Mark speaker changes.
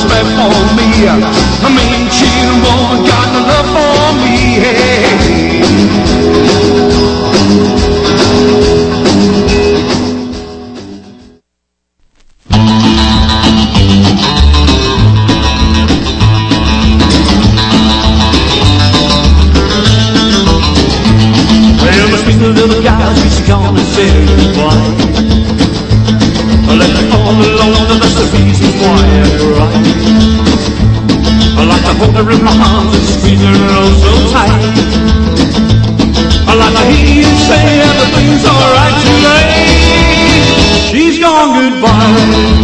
Speaker 1: respect for me. I mean, cheating woman got no love for me. Hey. Well, the sweet little gal, she's gone and said goodbye. Let me all alone, that's the reason why I cry. I like to hold her in my arms and squeeze her oh so tight. I like to hear you say everything's alright tonight. She's gone goodbye.